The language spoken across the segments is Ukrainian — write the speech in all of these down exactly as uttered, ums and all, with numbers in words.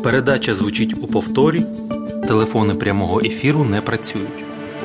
Передача звучить у повторі. Телефони прямого ефіру не працюють.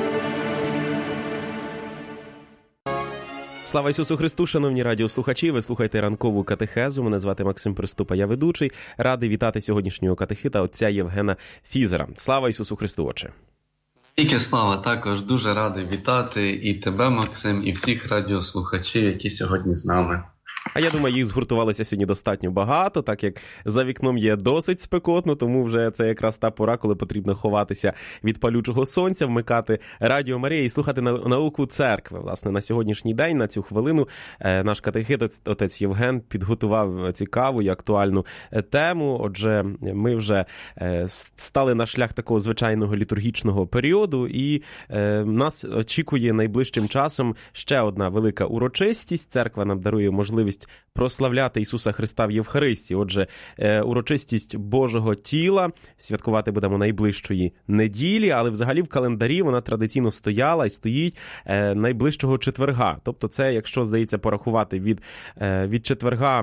Слава Ісусу Христу, шановні радіослухачі, ви слухаєте ранкову катехезу. Мене звати Максим Приступа, я ведучий. Радий вітати сьогоднішнього катехита, отця Євгена Фізера. Слава Ісусу Христу, отче. Віки слава, також дуже радий вітати і тебе, Максим, і всіх радіослухачів, які сьогодні з нами. А я думаю, їх згуртувалося сьогодні достатньо багато, так як за вікном є досить спекотно, тому вже це якраз та пора, коли потрібно ховатися від палючого сонця, вмикати Радіо Марія і слухати науку церкви. Власне, на сьогоднішній день, на цю хвилину, наш катехит, отець Євген, підготував цікаву і актуальну тему. Отже, ми вже стали на шлях такого звичайного літургічного періоду, і нас очікує найближчим часом ще одна велика урочистість. Церква нам дарує можливість прославляти Ісуса Христа в Євхаристії. Отже, урочистість Божого тіла святкувати будемо найближчої неділі, але взагалі в календарі вона традиційно стояла і стоїть найближчого четверга. Тобто це, якщо, здається, порахувати від, від четверга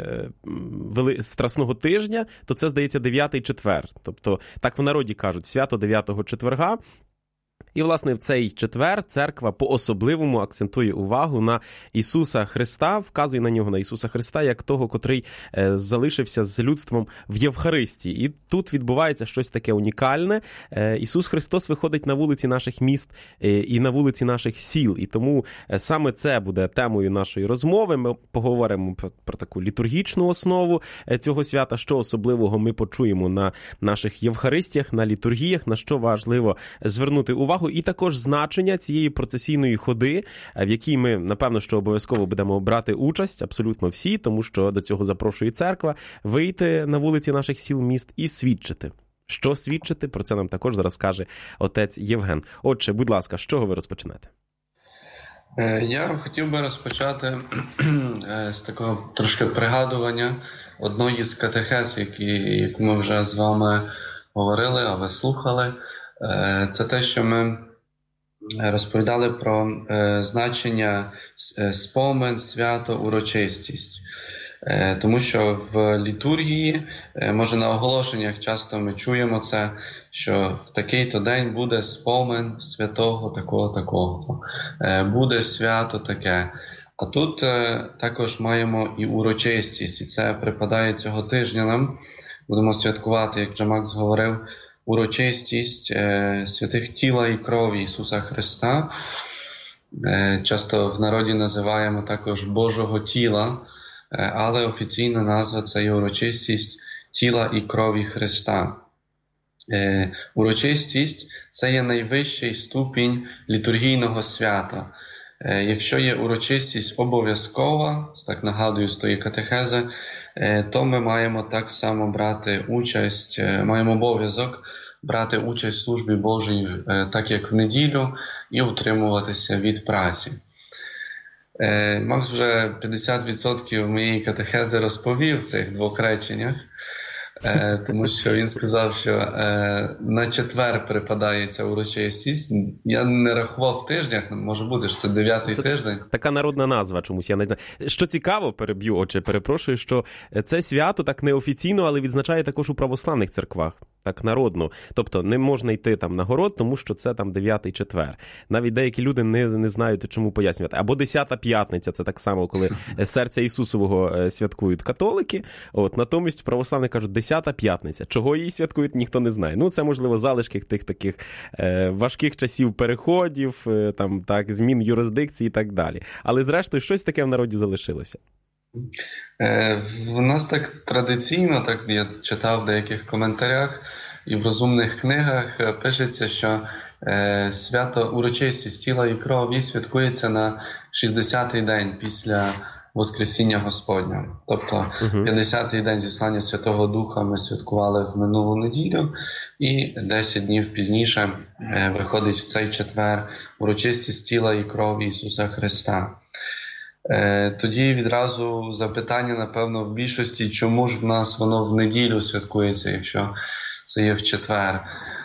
Страсного тижня, то це, здається, дев'ятий четвер. Тобто, так в народі кажуть, свято дев'ятого четверга. І, власне, в цей четвер церква по-особливому акцентує увагу на Ісуса Христа, вказує на нього, на Ісуса Христа, як того, котрий е, залишився з людством в Євхаристії. І тут відбувається щось таке унікальне. Е, Ісус Христос виходить на вулиці наших міст е, і на вулиці наших сіл. І тому е, саме це буде темою нашої розмови. Ми поговоримо про, про таку літургічну основу е, цього свята, що особливого ми почуємо на наших Євхаристіях, на літургіях, на що важливо звернути увагу. І також значення цієї процесійної ходи, в якій ми, напевно, що обов'язково будемо брати участь, абсолютно всі, тому що до цього запрошує церква, вийти на вулиці наших сіл, міст і свідчити. Що свідчити? Про це нам також зараз скаже отець Євген. Отже, будь ласка, з чого ви розпочнете? Я хотів би розпочати з такого трошки пригадування одної з катехез, яку ми вже з вами говорили, а ви слухали. Це те, що ми розповідали про е, значення спомин, свято, урочистість. Е, тому що в літургії, е, може на оголошеннях часто ми чуємо це, що в такий-то день буде спомин святого такого-такого, е, буде свято таке. А тут е, також маємо і урочистість, і це припадає цього тижня нам. Будемо святкувати, як вже Макс говорив, урочистість е, святих тіла і крові Ісуса Христа. Е, часто в народі називаємо також Божого тіла, е, але офіційна назва – це є урочистість тіла і крові Христа. Е, урочистість – це є найвищий ступінь літургійного свята. Е, якщо є урочистість обов'язкова, це так нагадую з тої катехези, то ми маємо так само брати участь, маємо обов'язок брати участь в службі Божій, так як в неділю, і утримуватися від праці. Макс вже п'ятдесят відсотків моєї катехези розповів в цих двох реченнях, тому що він сказав, що на четвер припадає ця урочистість. Я не рахував в тижнях, може бути, що це дев'ятий це тиждень. Така народна назва чомусь, я не знаю. Що цікаво, переб'ю, отже, перепрошую, що це свято так неофіційно, але відзначає також у православних церквах. Так, народно. Тобто не можна йти там на город, тому що це там дев'ятий четвер. Навіть деякі люди не, не знають, чому пояснювати. Або десята п'ятниця, це так само, коли серця Ісусового святкують католики. От, натомість православні кажуть, десята п'ятниця. Чого її святкують, ніхто не знає. Ну, це, можливо, залишки тих таких е, важких часів переходів, е, там, так, змін юрисдикції і так далі. Але, зрештою, щось таке в народі залишилося. Е, в нас так традиційно, так я читав в деяких коментарях і в розумних книгах пишеться, що е, свято урочистість тіла і крові святкується на шістдесятий день після Воскресіння Господня. Тобто п'ятдесятий день зіслання Святого Духа ми святкували в минулу неділю, і десять днів пізніше е, виходить в цей четвер урочистість тіла і крові Ісуса Христа. Тоді відразу запитання, напевно, в більшості, чому ж в нас воно в неділю святкується, якщо це є в четвер.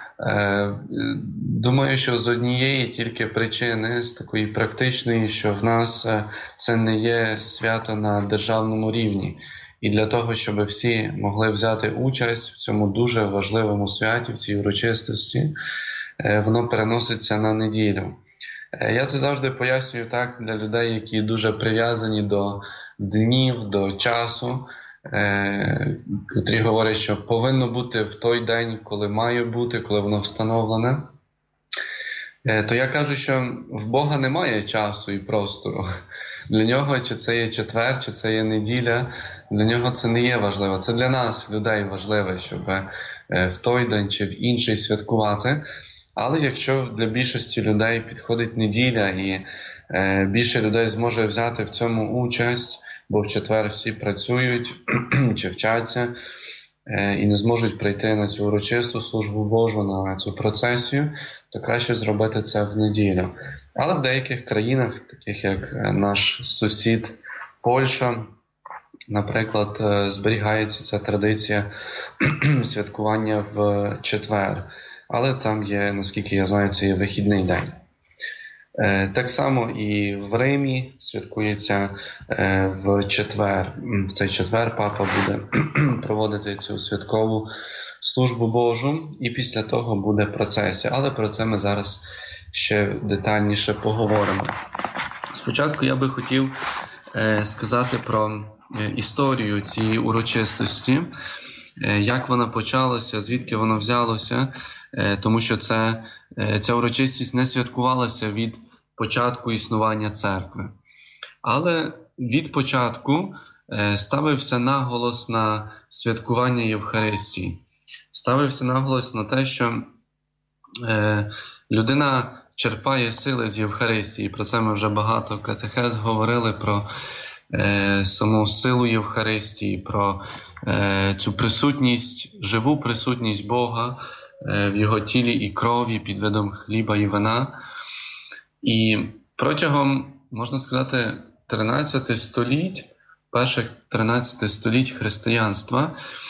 Думаю, що з однієї тільки причини, з такої практичної, що в нас це не є свято на державному рівні. І для того, щоб всі могли взяти участь в цьому дуже важливому святі, в цій урочистості, воно переноситься на неділю. Я це завжди пояснюю так для людей, які дуже прив'язані до днів, до часу, котрі говорять, що повинно бути в той день, коли має бути, коли воно встановлене. То я кажу, що в Бога немає часу і простору. Для нього, чи це є четвер, чи це є неділя, для нього це не є важливо. Це для нас, людей, важливо, щоб в той день чи в інший святкувати. Але якщо для більшості людей підходить неділя і більше людей зможе взяти в цьому участь, бо в четвер всі працюють чи вчаться і не зможуть прийти на цю урочисту службу Божу, на цю процесію, то краще зробити це в неділю. Але в деяких країнах, таких як наш сусід Польща, наприклад, зберігається ця традиція святкування в четвер. Але там є, наскільки я знаю, це є вихідний день. Так само і в Римі святкується в четвер. В цей четвер папа буде проводити цю святкову службу Божу, і після того буде процесія. Але про це ми зараз ще детальніше поговоримо. Спочатку я би хотів сказати про історію цієї урочистості, як вона почалася, звідки вона взялося, тому що це, ця урочистість не святкувалася від початку існування церкви. Але від початку ставився наголос на святкування Євхаристії. Ставився наголос на те, що людина черпає сили з Євхаристії. Про це ми вже багато катехез говорили, про саму силу Євхаристії, про цю присутність, живу присутність Бога в Його тілі і крові під видом хліба і вина. І протягом, можна сказати, тринадцяти століть, перших тринадцяти століть християнства,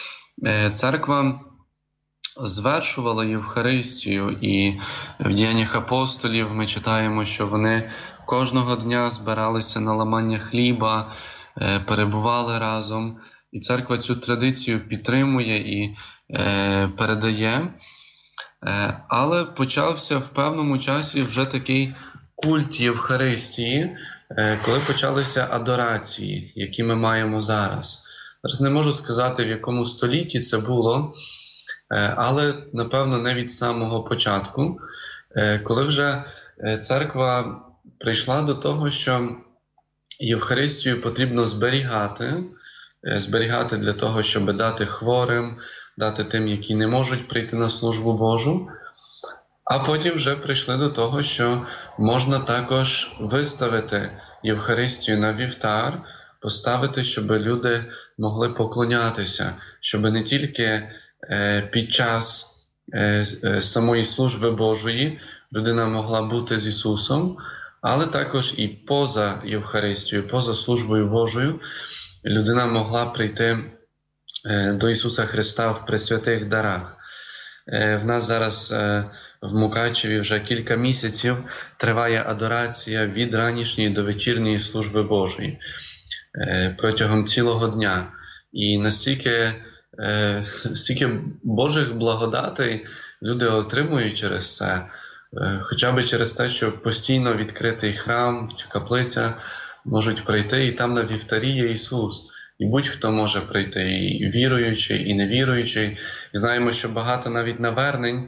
церква звершувала Євхаристію, і в діяннях апостолів ми читаємо, що вони кожного дня збиралися на ламання хліба, перебували разом. І церква цю традицію підтримує і е, передає. Е, але почався в певному часі вже такий культ Євхаристії, е, коли почалися адорації, які ми маємо зараз. Зараз не можу сказати, в якому столітті це було, е, але, напевно, не від самого початку, е, коли вже церква прийшла до того, що Євхаристію потрібно зберігати, зберігати для того, щоб дати хворим, дати тим, які не можуть прийти на службу Божу. А потім вже прийшли до того, що можна також виставити Євхаристію на вівтар, поставити, щоб люди могли поклонятися, щоб не тільки під час самої служби Божої людина могла бути з Ісусом, але також і поза Євхаристією, поза службою Божою, людина могла прийти до Ісуса Христа в пресвятих дарах. В нас зараз в Мукачеві вже кілька місяців триває адорація від ранішньої до вечірньої служби Божої протягом цілого дня. І настільки, настільки Божих благодатей люди отримують через це, хоча б через те, що постійно відкритий храм чи каплиця можуть прийти, і там на вівтарі є Ісус. І будь-хто може прийти, і віруючий, і невіруючий. І знаємо, що багато навіть навернень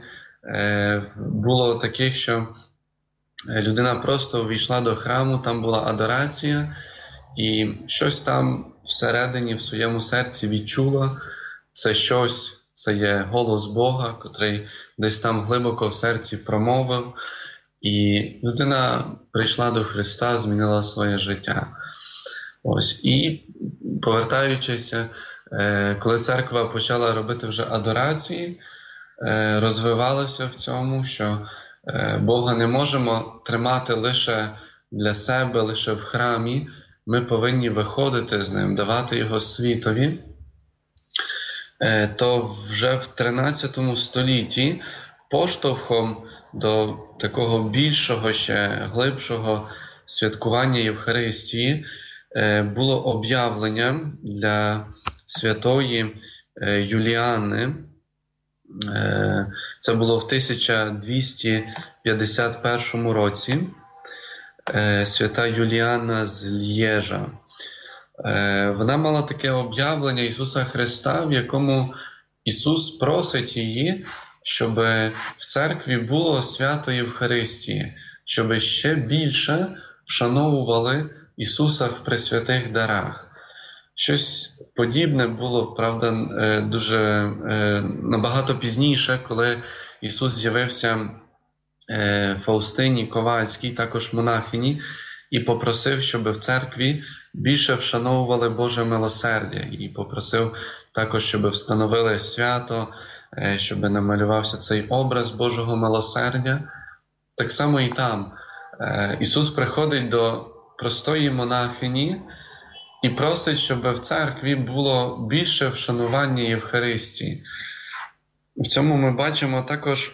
було таких, що людина просто увійшла до храму, там була адорація, і щось там всередині, в своєму серці відчула. Це щось, це є голос Бога, котрий десь там глибоко в серці промовив. І людина прийшла до Христа, змінила своє життя. Ось. І повертаючись, коли церква почала робити вже адорації, розвивалася в цьому, що Бога не можемо тримати лише для себе, лише в храмі. Ми повинні виходити з Ним, давати Його світові. То вже в тринадцятому столітті поштовхом до такого більшого, ще глибшого святкування Євхаристії було об'явлення для святої Юліани. Це було в тисяча двісті п'ятдесят першому році. Свята Юліана з Льєжа. Вона мала таке об'явлення Ісуса Христа, в якому Ісус просить її, щоб в церкві було свято Євхаристії, щоб ще більше вшановували Ісуса в пресвятих дарах. Щось подібне було, правда, дуже набагато пізніше, коли Ісус з'явився Фаустині Ковальській, також монахині, і попросив, щоб в церкві більше вшановували Боже милосердя. І попросив також, щоб встановили свято, щоб намалювався цей образ Божого милосердя. Так само і там. Ісус приходить до простої монахині і просить, щоб в церкві було більше вшанування Євхаристії. В цьому ми бачимо також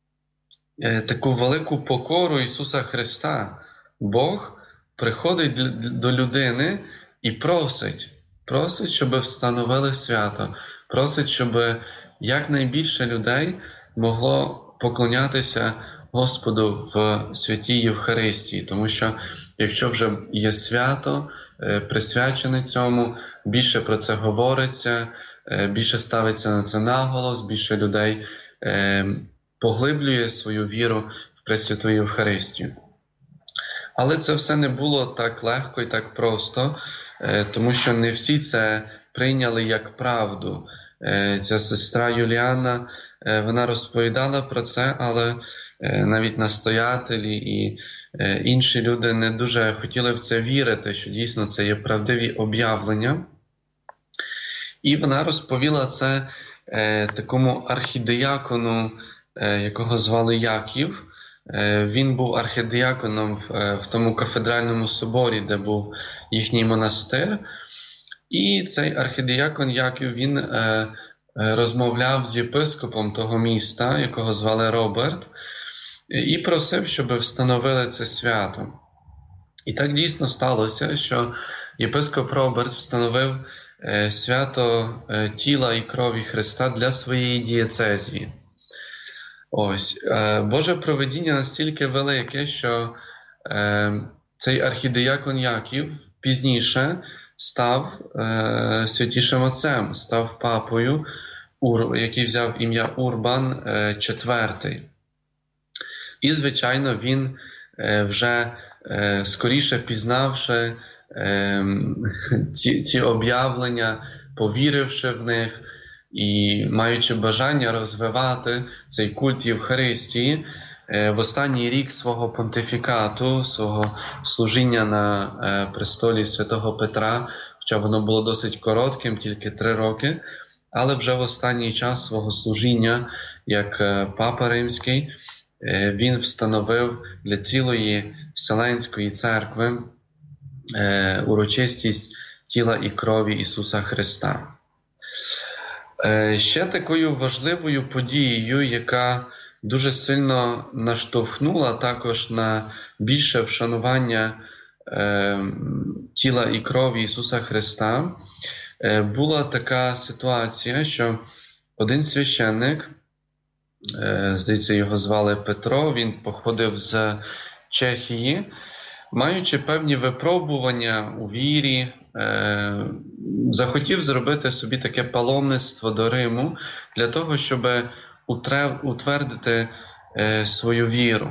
таку велику покору Ісуса Христа. Бог приходить до людини і просить, просить, щоб встановили свято, просить, щоб якнайбільше людей могло поклонятися Господу в святій Євхаристії. Тому що якщо вже є свято, присвячене цьому, більше про це говориться, більше ставиться на це наголос, більше людей поглиблює свою віру в Пресвяту Євхаристію. Але це все не було так легко і так просто, тому що не всі це прийняли як правду. Ця сестра Юліана, вона розповідала про це, але навіть настоятелі і інші люди не дуже хотіли в це вірити, що дійсно це є правдиві об'явлення. І вона розповіла це такому архідіякону, якого звали Яків. Він був архідіяконом в тому кафедральному соборі, де був їхній монастир. І цей архідіякон Яків, він розмовляв з єпископом того міста, якого звали Роберт, і просив, щоб встановили це свято. І так дійсно сталося, що єпископ Роберт встановив свято тіла і крові Христа для своєї дієцезії. Ось. Боже провидіння настільки велике, що цей архідіякон Яків пізніше став святішим отцем, став папою, який взяв ім'я Урбан четвертий. І, звичайно, він вже скоріше пізнавши ці, ці об'явлення, повіривши в них і маючи бажання розвивати цей культ Євхаристії, в останній рік свого понтифікату, свого служіння на престолі святого Петра, хоча воно було досить коротким, тільки три роки, але вже в останній час свого служіння, як Папа Римський, він встановив для цілої Вселенської церкви урочистість тіла і крові Ісуса Христа. Ще такою важливою подією, яка дуже сильно наштовхнула також на більше вшанування тіла і крові Ісуса Христа, була така ситуація, що один священник, здається, його звали Петро, він походив з Чехії, маючи певні випробування у вірі, захотів зробити собі таке паломництво до Риму для того, щоб утвердити свою віру.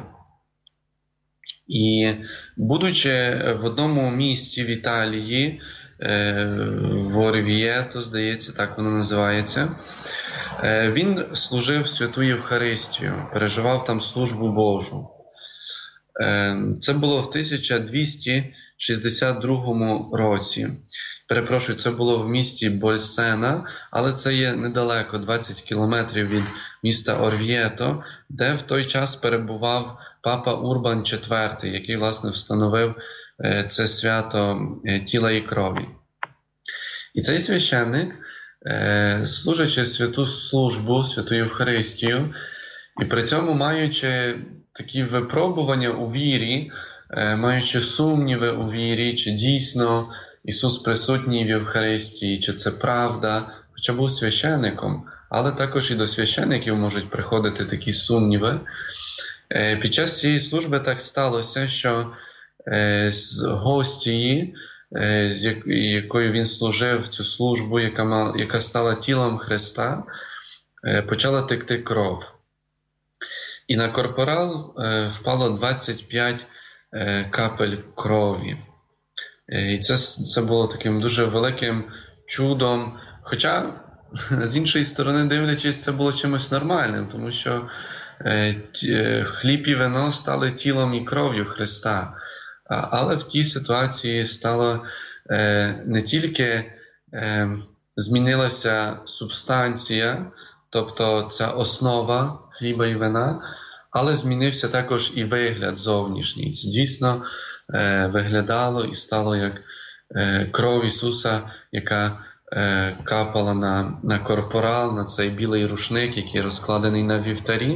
І будучи в одному місті в Італії, в Орвієто, здається, так воно називається, він служив Святу Євхаристію, переживав там службу Божу. Це було в тисяча двісті шістдесят другому році. Перепрошую, це було в місті Больсена, але це є недалеко, двадцять кілометрів від міста Орвієто, де в той час перебував папа Урбан четвертий, який, власне, встановив це свято тіла і крові. І цей священник, служачи святу службу, святу Євхаристію, і при цьому маючи такі випробування у вірі, маючи сумніви у вірі, чи дійсно Ісус присутній в Євхаристії, чи це правда, хоча був священником, але також і до священників можуть приходити такі сумніви. Під час цієї служби так сталося, що з гостії, з якою він служив цю службу, яка, мала, яка стала тілом Христа, почала текти кров. І на корпорал впало двадцять п'ять капель крові. І це, це було таким дуже великим чудом. Хоча, з іншої сторони, дивлячись, це було чимось нормальним, тому що хліб і вино стали тілом і кров'ю Христа. Але в тій ситуації стало не тільки змінилася субстанція, тобто ця основа хліба і вина, але змінився також і вигляд зовнішній. Це дійсно виглядало і стало як кров Ісуса, яка капала на, на корпорал, на цей білий рушник, який розкладений на вівтарі.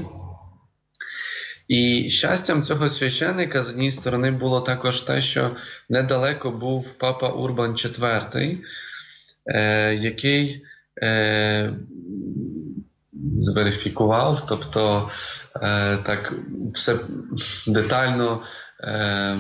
І щастям цього священника, з однієї сторони, було також те, що недалеко був папа Урбан четвертий, е, який е, зверифікував, тобто е, так все детально е,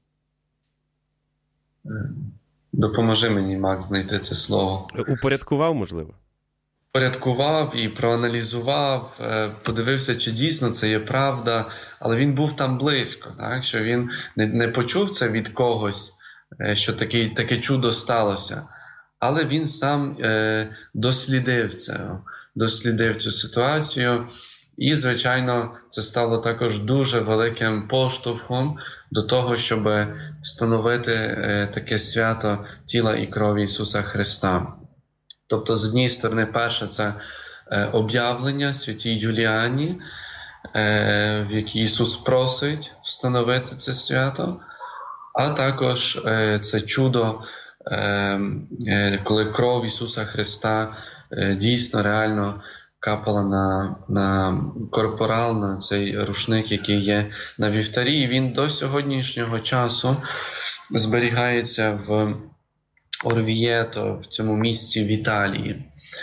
допоможи мені, Макс, знайти це слово. Упорядкував, можливо? Порядкував і проаналізував, подивився, чи дійсно це є правда, але він був там близько, так? Що він не, не почув це від когось, що таке, таке чудо сталося, але він сам е, дослідив це, дослідив цю ситуацію, і, звичайно, це стало також дуже великим поштовхом до того, щоб встановити е, таке свято тіла і крові Ісуса Христа. Тобто, з однієї сторони, перше – це е, об'явлення святій Юліані, е, в якій Ісус просить встановити це свято, а також е, це чудо, е, е, коли кров Ісуса Христа е, дійсно, реально капала на, на корпорал, на цей рушник, який є на вівтарі. І він до сьогоднішнього часу зберігається в Орвієто, в цьому місті в Італії.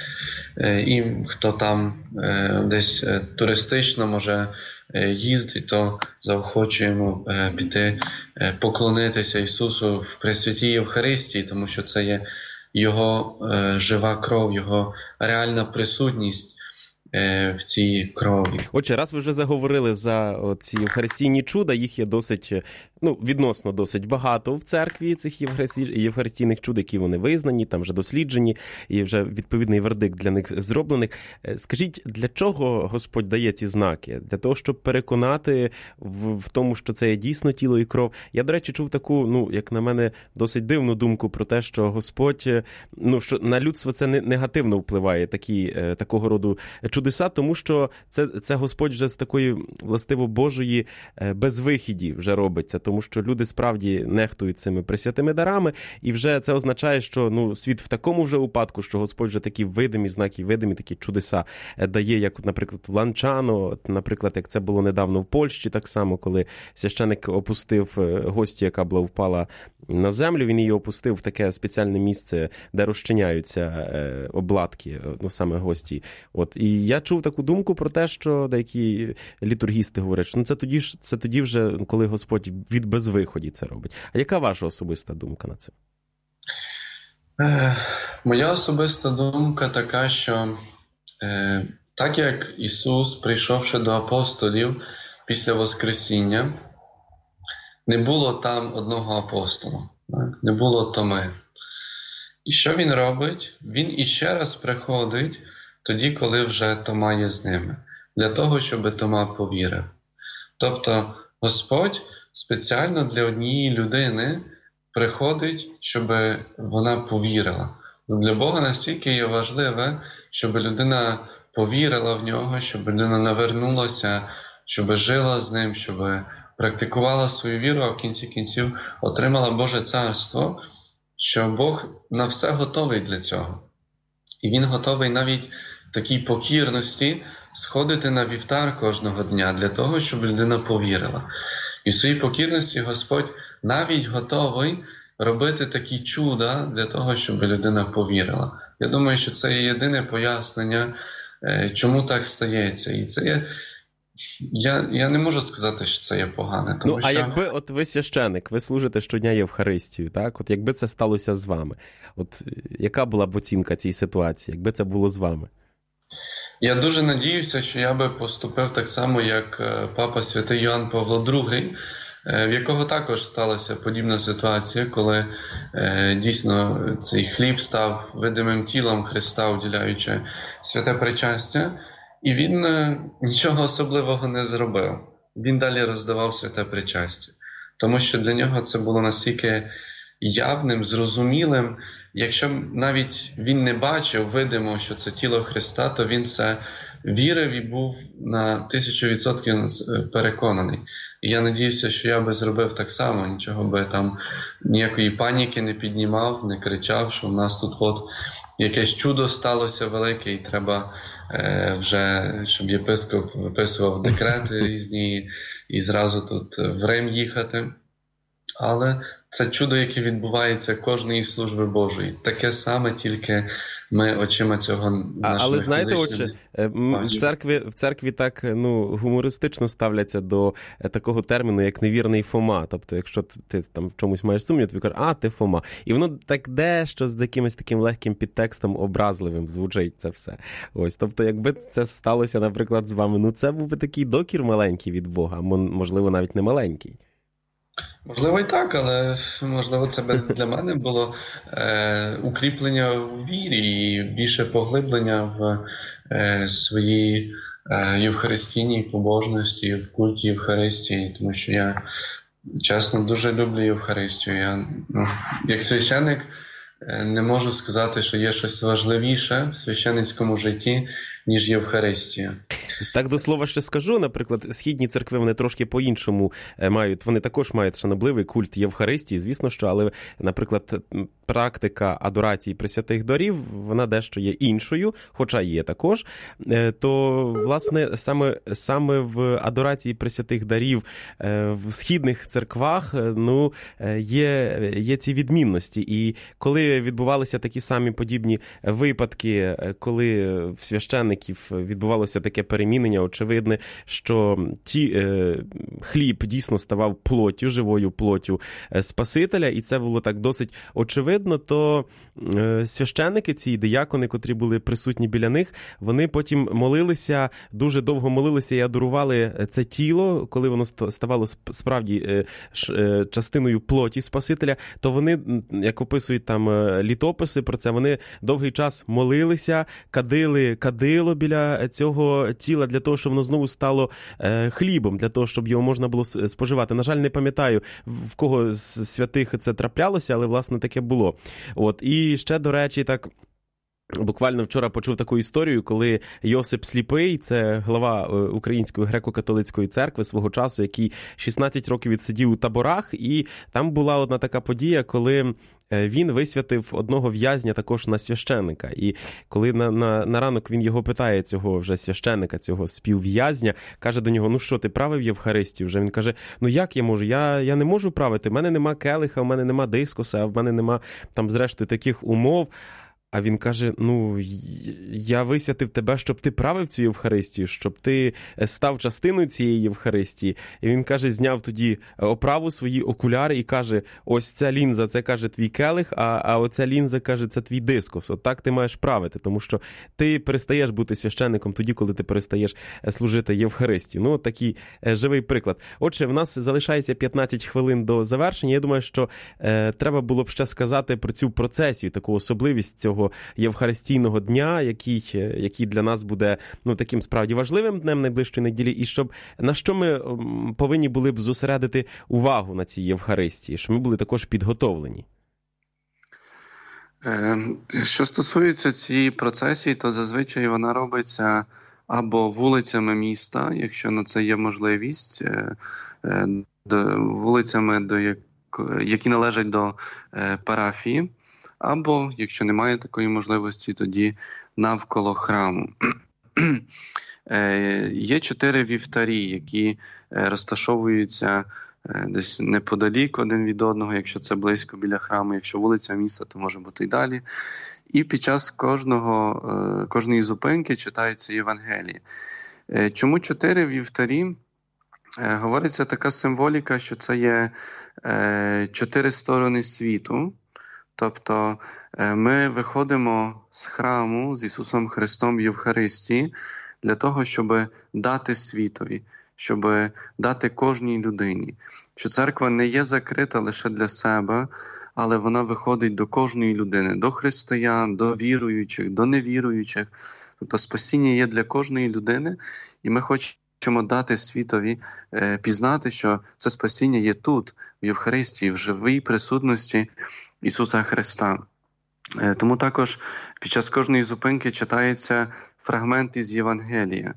І хто там десь туристично може їздить, то заохочуємо піти поклонитися Ісусу в Пресвятій Євхаристії, тому що це є Його жива кров, Його реальна присутність в цій крові. Отже, раз ви вже заговорили за ці євхаристійні чуда, їх є досить, ну, відносно досить багато в церкві, цих євхаристійних чуд, які вони визнані, там вже досліджені, і вже відповідний вердикт для них зроблений. Скажіть, для чого Господь дає ці знаки? Для того, щоб переконати в, в тому, що це є дійсно тіло і кров? Я, до речі, чув таку, ну, як на мене, досить дивну думку про те, що Господь, ну, що на людство це негативно впливає, такі, такого роду чудеса, тому що це, це Господь вже з такої, властиво, Божої безвихіді вже робиться, тому що люди справді нехтують цими пресвятими дарами, і вже це означає, що, ну, світ в такому вже упадку, що Господь вже такі видимі знаки, видимі такі чудеса дає, як, наприклад, в Ланчано, наприклад, як це було недавно в Польщі, так само, коли священик опустив гості, яка була впала на землю, він її опустив в таке спеціальне місце, де розчиняються обладки, ну, саме гості. От, і я чув таку думку про те, що деякі літургісти говорять, що ну, це тоді ж, це тоді вже, коли Господь від безвиході це робить. А яка ваша особиста думка на це? Е, моя особиста думка така, що е, так як Ісус, прийшовши до апостолів після Воскресіння, не було там одного апостола, так? Не було Томи. І що Він робить? Він іще раз приходить тоді, коли вже Тома є з ними, для того, щоб Тома повірив. Тобто Господь спеціально для однієї людини приходить, щоб вона повірила. Для Бога настільки є важливе, щоб людина повірила в Нього, щоб людина навернулася, щоб жила з Ним, щоб практикувала свою віру, а в кінці кінців отримала Боже Царство, що Бог на все готовий для цього. І Він готовий навіть в такій покірності сходити на вівтар кожного дня для того, щоб людина повірила. І в своїй покірності Господь навіть готовий робити такі чуда для того, щоб людина повірила. Я думаю, що це є єдине пояснення, чому так стається. І це є... Я, я не можу сказати, що це є погане. Тому ну, а що... якби от ви священик, ви служите щодня Євхаристію, так? От якби це сталося з вами, от яка була б оцінка цій ситуації, якби це було з вами? Я дуже надіюся, що я би поступив так само, як папа святий Йоанн Павло другий, в якого також сталася подібна ситуація, коли е, дійсно цей хліб став видимим тілом Христа, уділяючи святе причастя, і він е, нічого особливого не зробив. Він далі роздавав святе причастя, тому що для нього це було настільки явним, зрозумілим. Якщо навіть він не бачив, видимо, що це тіло Христа, то він все вірив і був на тисячу відсотків переконаний. І я надіюся, що я би зробив так само, нічого би там, ніякої паніки не піднімав, не кричав, що в нас тут от якесь чудо сталося велике, і треба е, вже, щоб єпископ виписував декрети різні і зразу тут в Рим їхати. Але це чудо, яке відбувається кожної служби Божої. Таке саме, тільки ми очима цього нашого Але знаєте, фізичного... отже, в церкві, в церкві так ну, гумористично ставляться до такого терміну, як невірний Фома. Тобто, якщо ти там в чомусь маєш сумнів, тобі кажуть, а, ти Фома. І воно так дещо з якимось таким легким підтекстом образливим звучить це все. Ось, тобто, якби це сталося, наприклад, з вами, ну це був би такий докір маленький від Бога, можливо, навіть не маленький. Можливо, і так, але можливо, це би для мене було е, укріплення у вірі і більше поглиблення в е, своїй е, євхаристійній побожності, в культі Євхаристії, тому що я, чесно, дуже люблю Євхаристію. Я, ну, як священик, е, не можу сказати, що є щось важливіше в священицькому житті, ніж Євхаристія. Так, до слова ще скажу, наприклад, східні церкви, вони трошки по-іншому мають, вони також мають шанобливий культ Євхаристії, звісно, що, але, наприклад, практика адорації пресвятих дарів, вона дещо є іншою, хоча є також, то, власне, саме, саме в адорації пресвятих дарів в східних церквах, ну, є, є ці відмінності. І коли відбувалися такі самі подібні випадки, коли в священників відбувалося таке перемінення, очевидне, що ті, е, хліб дійсно ставав плоттю, живою плоттю Спасителя, і це було так досить очевидно, то е, священники, ці диякони, котрі були присутні біля них, вони потім молилися, дуже довго молилися і адорували це тіло, коли воно ставало справді е, е, частиною плоті Спасителя, то вони, як описують там літописи про це, вони довгий час молилися, кадили кадило біля цього тіла для того, щоб воно знову стало е, хлібом, для того, щоб його можна було споживати. На жаль, не пам'ятаю, в кого з святих це траплялося, але, власне, таке було. От. І ще, до речі, так... Буквально вчора почув таку історію, коли Йосип Сліпий, це глава Української греко-католицької церкви свого часу, який шістнадцять років відсидів у таборах, і там була одна така подія, коли він висвятив одного в'язня також на священника. І коли на, на, на ранок він його питає, цього вже священника, цього співв'язня, каже до нього, ну що, ти правив Євхаристію вже? Він каже, ну як я можу? Я, я не можу правити, в мене нема келиха, в мене нема дискоса, в мене нема там зрештою таких умов. А він каже, ну, я висвятив тебе, щоб ти правив цю Євхаристію, щоб ти став частиною цієї Євхаристії. І він, каже, зняв тоді оправу, свої окуляри і каже, ось ця лінза, це, каже, твій келих, а, а оця лінза, каже, це твій дискос. От так ти маєш правити, тому що ти перестаєш бути священником тоді, коли ти перестаєш служити Євхаристію. Ну, от такий живий приклад. Отже, в нас залишається п'ятнадцять хвилин до завершення. Я думаю, що е, треба було б ще сказати про цю процесію, таку особливість цього Євхаристійного дня, який, який для нас буде, ну, таким справді важливим днем найближчої неділі, і щоб на що ми повинні були б зосередити увагу на цій Євхаристії, щоб ми були також підготовлені. Що стосується цієї процесії, то зазвичай вона робиться або вулицями міста, якщо на це є можливість, вулицями, до як... які належать до парафії, або, якщо немає такої можливості, тоді навколо храму. Є чотири вівтарі, які розташовуються десь неподалік один від одного, якщо це близько біля храму, якщо вулиця міста, то може бути і далі. І під час кожного, кожної зупинки читаються Євангелії. Чому чотири вівтарі? Говориться така символіка, що це є чотири сторони світу. Тобто ми виходимо з храму з Ісусом Христом в Євхаристії для того, щоб дати світові, щоб дати кожній людині. Що церква не є закрита лише для себе, але вона виходить до кожної людини, до християн, до віруючих, до невіруючих. Тобто спасіння є для кожної людини, і ми хочемо дати світові е, пізнати, що це спасіння є тут, в Євхаристії, в живій присутності Ісуса Христа. Е, тому також під час кожної зупинки читається фрагмент із Євангелія,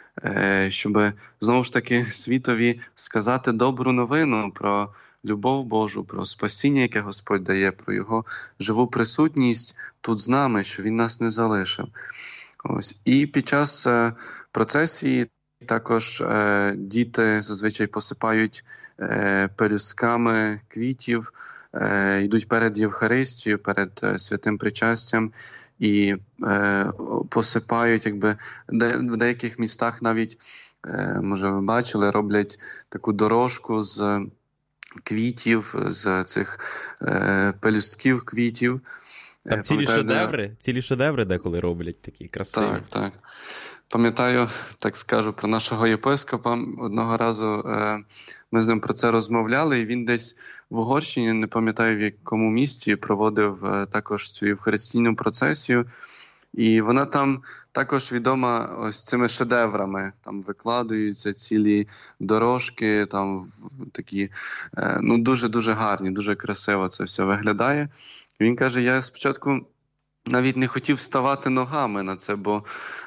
е, щоб знову ж таки світові сказати добру новину про любов Божу, про спасіння, яке Господь дає, про Його живу присутність тут з нами, що Він нас не залишив. Ось. І під час е, процесії також е, діти зазвичай посипають е, пелюстками квітів, е, йдуть перед Євхаристією, перед е, святим причастям і е, посипають, якби де, в деяких містах навіть, е, може ви бачили, роблять таку дорожку з квітів, з цих е, пелюстків квітів. Там цілі шедеври, цілі шедеври деколи роблять такі красиві. Так, так. Пам'ятаю, так скажу, про нашого єпископа. Одного разу е, ми з ним про це розмовляли, і він десь в Угорщині, не пам'ятаю в якому місті, проводив е, також цю євхаристійну процесію. І вона там також відома ось цими шедеврами. Там викладаються цілі дорожки, там такі, е, ну, дуже-дуже гарні, дуже красиво це все виглядає. І він каже, я спочатку навіть не хотів ставати ногами на це, бо,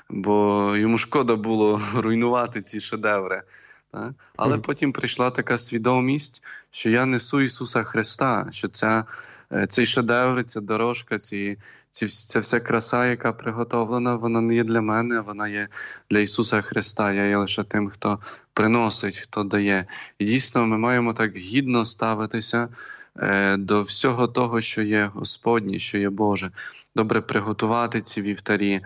бо йому шкода було руйнувати ці шедеври. Так? Але mm. потім прийшла така свідомість, що я несу Ісуса Христа, що ця, цей шедевр, ця дорожка, ці, ці, ця вся краса, яка приготовлена, вона не є для мене, вона є для Ісуса Христа. Я є лише тим, хто приносить, хто дає. І дійсно ми маємо так гідно ставитися до всього того, що є Господнє, що є Боже. Добре приготувати ці вівтарі,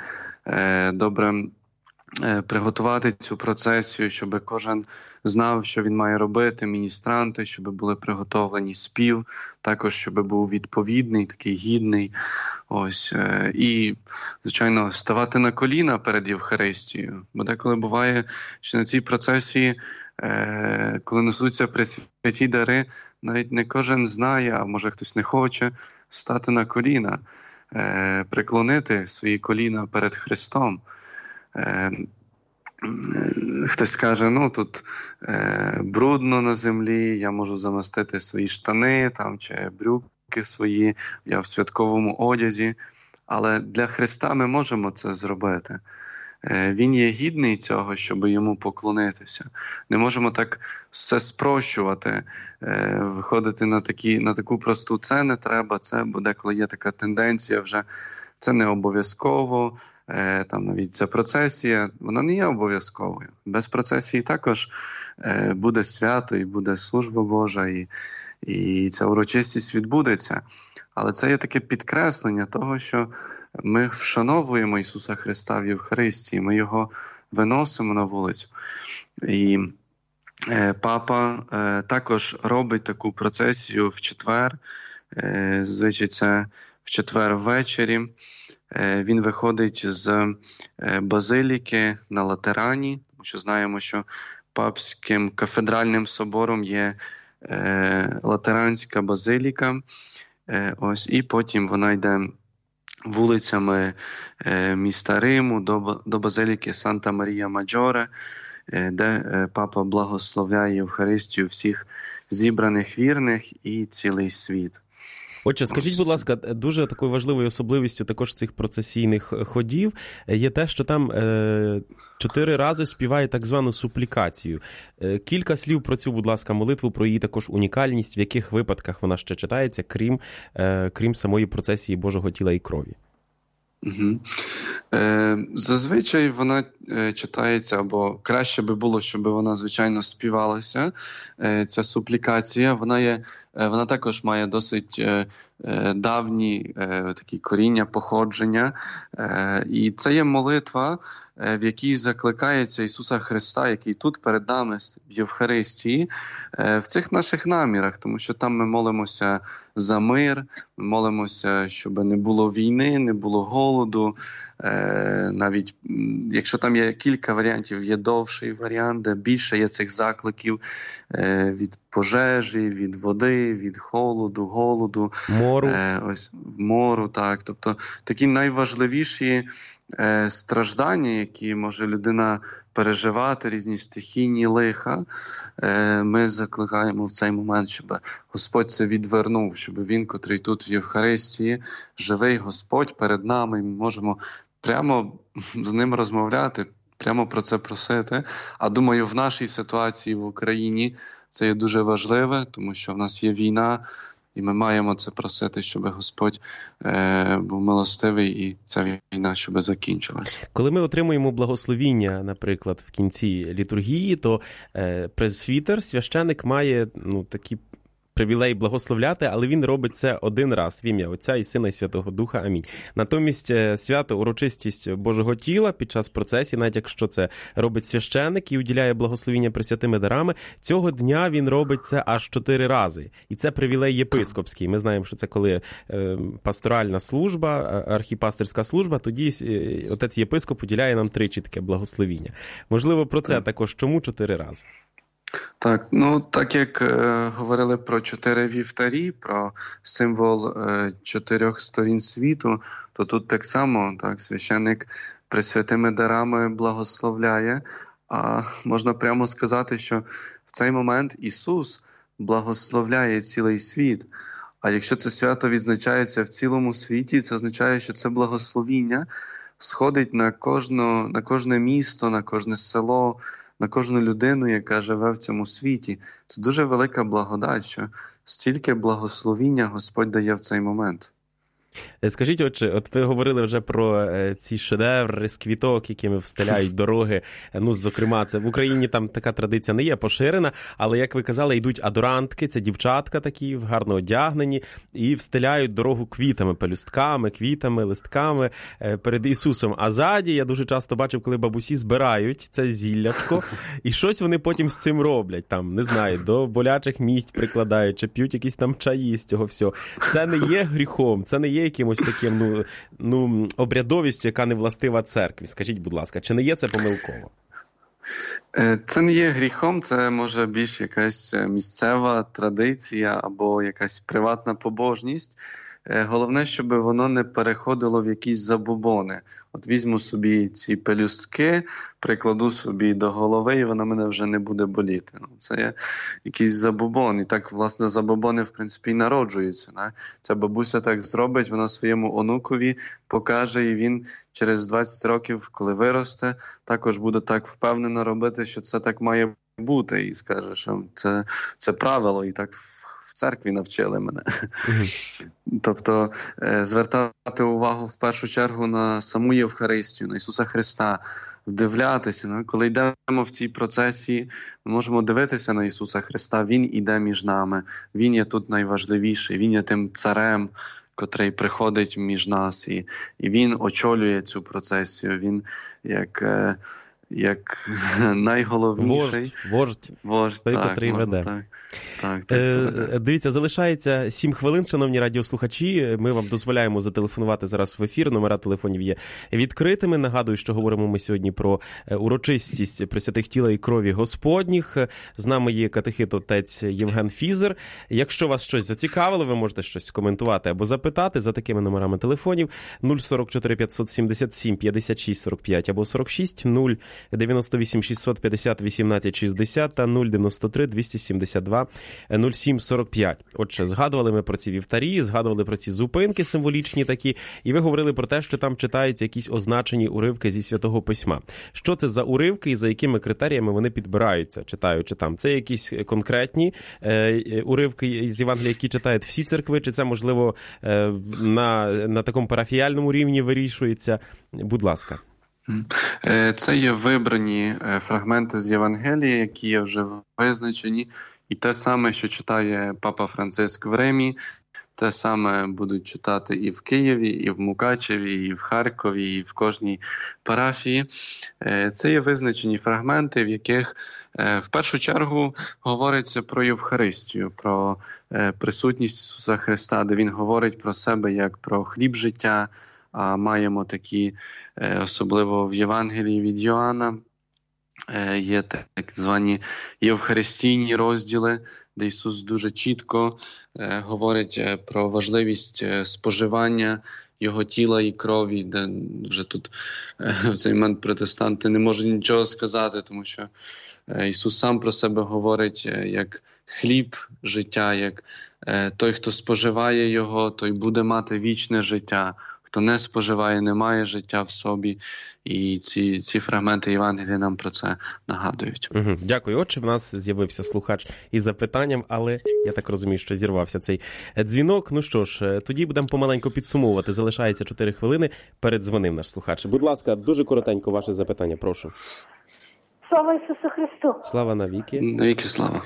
добре приготувати цю процесію, щоб кожен знав, що він має робити, міністранти, щоб були приготовлені спів, також, щоб був відповідний, такий гідний. Ось. І, звичайно, ставати на коліна перед Євхаристією. Бо деколи буває, що на цій процесії, коли несуться пресвяті дари, навіть не кожен знає, а може хтось не хоче, стати на коліна, приклонити свої коліна перед Христом. Хтось скаже, ну тут брудно на землі, я можу замастити свої штани там, чи брюки свої, я в святковому одязі. Але для Христа ми можемо це зробити. Він є гідний цього, щоб йому поклонитися. Не можемо так все спрощувати, виходити на, такі, на таку просту «це не треба», це, бо деколи є така тенденція вже «це не обов'язково», там навіть ця процесія, вона не є обов'язковою. Без процесії також буде свято і буде служба Божа, і, і ця урочистість відбудеться. Але це є таке підкреслення того, що ми вшановуємо Ісуса Христа в Євхаристії, ми Його виносимо на вулицю. І е, папа е, також робить таку процесію в четвер, е, зазвичай це в четвер ввечері. Е, він виходить з е, базиліки на Латерані, тому що знаємо, що папським кафедральним собором є е, Латеранська базиліка. Е, ось, і потім вона йде вулицями е, міста Риму до, до базиліки Санта Марія Маджоре, е, де е, папа благословляє Євхаристію всіх зібраних вірних і цілий світ. Отже, скажіть, будь ласка, дуже такою важливою особливістю також цих процесійних ходів є те, що там е, чотири рази співає так звану суплікацію. Е, кілька слів про цю, будь ласка, молитву, про її також унікальність, в яких випадках вона ще читається, крім, е, крім самої процесії Божого тіла і крові. Угу. Е, зазвичай вона е, читається, або краще би було, щоб вона, звичайно, співалася. Е, ця суплікація, вона є, е, вона також має досить е, е, давні е, такі коріння, походження. Е, і це є молитва, е, в якій закликається Ісуса Христа, який тут перед нами в Євхаристії, е, в цих наших намірах, тому що там ми молимося за мир, ми молимося, щоб не було війни, не було голоду. Е, навіть якщо там є кілька варіантів, є довший варіант, де більше є цих закликів е, від пожежі, від води, від холоду, голоду, мору. Е, ось мору, так. Тобто такі найважливіші е, страждання, які може людина переживати, різні стихійні лиха, е, ми закликаємо в цей момент, щоб Господь це відвернув, щоб Він, котрий тут в Євхаристії, живий Господь перед нами, і ми можемо прямо з Ним розмовляти, прямо про це просити. А думаю, в нашій ситуації в Україні це є дуже важливе, тому що в нас є війна, і ми маємо це просити, щоб Господь е, був милостивий і ця війна, щоб закінчилася. Коли ми отримуємо благословіння, наприклад, в кінці літургії, то е, пресвітер, священик, має ну, такі привілей благословляти, але він робить це один раз в ім'я Отця і Сина і Святого Духа. Амінь. Натомість свято, урочистість Божого тіла під час процесії, навіть якщо це робить священик і уділяє благословіння пресвятими дарами, цього дня він робить це аж чотири рази. І це привілей єпископський. Ми знаємо, що це коли е, пасторальна служба, архіпастерська служба, тоді е, отець єпископ уділяє нам тричі таке благословіння. Можливо, про це також. Чому чотири рази? Так, ну так як е, говорили про чотири вівтарі, про символ е, чотирьох сторін світу, то тут так само так, священник пресвятими дарами благословляє. А можна прямо сказати, що в цей момент Ісус благословляє цілий світ. А якщо це свято відзначається в цілому світі, це означає, що це благословіння сходить на, кожну, на кожне місто, на кожне село, на кожну людину, яка живе в цьому світі. Це дуже велика благодать, що стільки благословіння Господь дає в цей момент. Скажіть, отче, от ви говорили вже про ці шедеври з квіток, якими встеляють дороги. Ну, зокрема, це в Україні там така традиція не є поширена, але, як ви казали, йдуть адорантки, це дівчатка такі, гарно одягнені, і встеляють дорогу квітами, пелюстками, квітами, листками перед Ісусом. А ззаді я дуже часто бачив, коли бабусі збирають це зіллячко, і щось вони потім з цим роблять, там, не знаю, до болячих місць прикладають, чи п'ють якісь там чаї з цього всього. Це не є гріхом, це не є якимось таким, ну, ну, обрядовістю, яка не властива церкві. Скажіть, будь ласка, чи не є це помилково? Це не є гріхом, це може більш якась місцева традиція або якась приватна побожність. Головне, щоб воно не переходило в якісь забобони. От візьму собі ці пелюстки, прикладу собі до голови, і вона мене вже не буде боліти. Ну, це є якийсь забобон. І так, власне, забобони, в принципі, і народжуються. Не? Ця бабуся так зробить, вона своєму онукові покаже, і він через двадцять років, коли виросте, також буде так впевнено робити, що це так має бути. І скаже, що це, це правило, і так в церкві навчили мене. Mm-hmm. Тобто звертати увагу в першу чергу на саму Євхаристію, на Ісуса Христа, вдивлятися. Ну, коли йдемо в цій процесії, ми можемо дивитися на Ісуса Христа. Він іде між нами, Він є тут найважливіший, Він є тим царем, котрий приходить між нас, і, і Він очолює цю процесію. Він як... як найголовніший. Вождь, вождь, вождь той, так, котрий можна, веде. Так, так, так, е, веде. Дивіться, залишається сім хвилин, шановні радіослухачі. Ми вам дозволяємо зателефонувати зараз в ефір. Номера телефонів є відкритими. Нагадую, що говоримо ми сьогодні про урочистість пресвятих тіла і крові Господніх. З нами є катехит отець Євген Фізер. Якщо вас щось зацікавило, ви можете щось коментувати або запитати за такими номерами телефонів нуль сорок чотири п'ятсот сімдесят сім п'ятдесят шість сорок п'ять або сорок шість нуль дев'яносто вісім шістсот п'ятдесят вісімнадцять шістдесят та нуль дев'яносто три двісті сімдесят два нуль сім сорок п'ять. Отже, згадували ми про ці вівтарі, згадували про ці зупинки символічні такі, і ви говорили про те, що там читаються якісь означені уривки зі Святого Письма. Що це за уривки і за якими критеріями вони підбираються, читаючи там? Це якісь конкретні е, уривки з Євангелія, які читають всі церкви, чи це, можливо, е, на, на такому парафіяльному рівні вирішується? Будь ласка. Це є вибрані фрагменти з Євангелія, які є вже визначені. І те саме, що читає Папа Франциск в Римі, те саме будуть читати і в Києві, і в Мукачеві, і в Харкові, і в кожній парафії. Це є визначені фрагменти, в яких в першу чергу говориться про Євхаристію, про присутність Ісуса Христа, де Він говорить про себе як про хліб життя. А маємо такі, особливо в Євангелії від Йоанна, є так звані євхаристійні розділи, де Ісус дуже чітко говорить про важливість споживання Його тіла і крові, де вже тут в цей момент протестанти не можуть нічого сказати, тому що Ісус сам про себе говорить як хліб життя, як той, хто споживає Його, той буде мати вічне життя. Хто не споживає, не має життя в собі. І ці, ці фрагменти Євангелія нам про це нагадують. Угу. Дякую. Отже, в нас з'явився слухач із запитанням, але я так розумію, що зірвався цей дзвінок. Ну що ж, тоді будемо помаленьку підсумовувати. Залишається чотири хвилини. Передзвонив наш слухач. Будь ласка, дуже коротенько ваше запитання, прошу. Слава Ісусу Христу! Слава навіки! Навіки слава!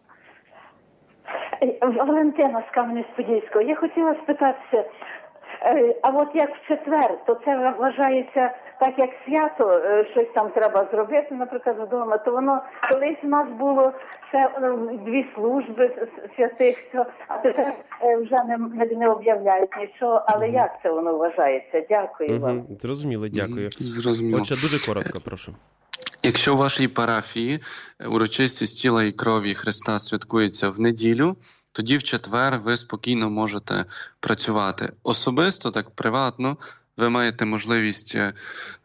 Валентина з Кам'янець-Подільського. Я хотіла спитатися, а от як в четвер, то це вважається так, як свято, щось там треба зробити, наприклад, вдома, то воно колись у нас було ще дві служби святих, а тепер вже не, не об'являють нічого, але як це воно вважається? Дякую вам. Угу. Зрозуміло, дякую. Зрозуміло. Отже, дуже коротко, прошу. Якщо в вашій парафії урочистість тіла і крові Христа святкується в неділю, тоді в четвер ви спокійно можете працювати. Особисто, так приватно, ви маєте можливість е,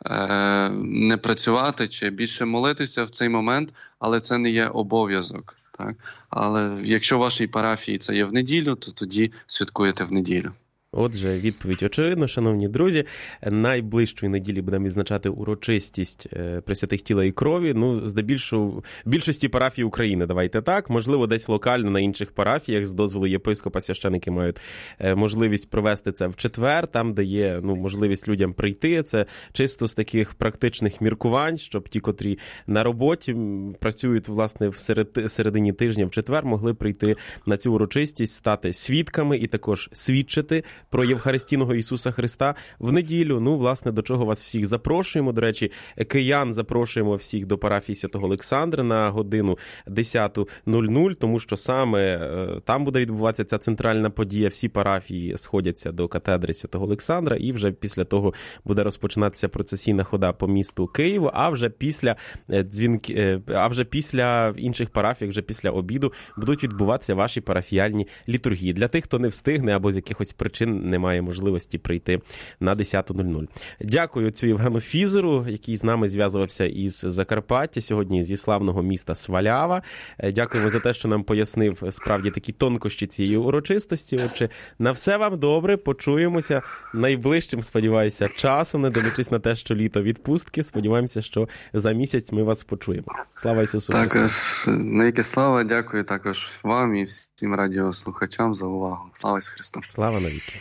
не працювати чи більше молитися в цей момент, але це не є обов'язок. Так? Але якщо в вашій парафії це є в неділю, то тоді святкуєте в неділю. Отже, відповідь очевидно, шановні друзі. Найближчої неділі будемо відзначати урочистість Пресвятих тіла і крові. Ну, здебільшого, в більшості парафій України, давайте так. Можливо, десь локально на інших парафіях з дозволу єпископа священики мають можливість провести це в четвер, там, де є ну, можливість людям прийти. Це чисто з таких практичних міркувань, щоб ті, котрі на роботі працюють, власне, в середині тижня в четвер, могли прийти на цю урочистість, стати свідками і також свідчити про Євхаристійного Ісуса Христа в неділю. Ну, власне, до чого вас всіх запрошуємо. До речі, киян запрошуємо всіх до парафії Святого Олександра на годину десята нуль нуль, тому що саме там буде відбуватися ця центральна подія. Всі парафії сходяться до катедри Святого Олександра, і вже після того буде розпочинатися процесійна хода по місту Києву, а вже після дзвінки, а вже після в інших парафіях, вже після обіду будуть відбуватися ваші парафіяльні літургії. Для тих, хто не встигне або з якихось причин немає можливості прийти на десята нуль нуль. Дякую отцю Євгену Фізеру, який з нами зв'язувався із Закарпаття, сьогодні зі славного міста Свалява. Дякуємо за те, що нам пояснив справді такі тонкощі цієї урочистості. Отже, на все вам добре, почуємося найближчим, сподіваюся, часом, не дивлячись на те, що літо відпустки. Сподіваємося, що за місяць ми вас почуємо. Слава Ісусу Христу! Також, навіки слава, дякую також вам і всім радіослухачам за увагу. Слава Ісусу Христу! Слава навіки!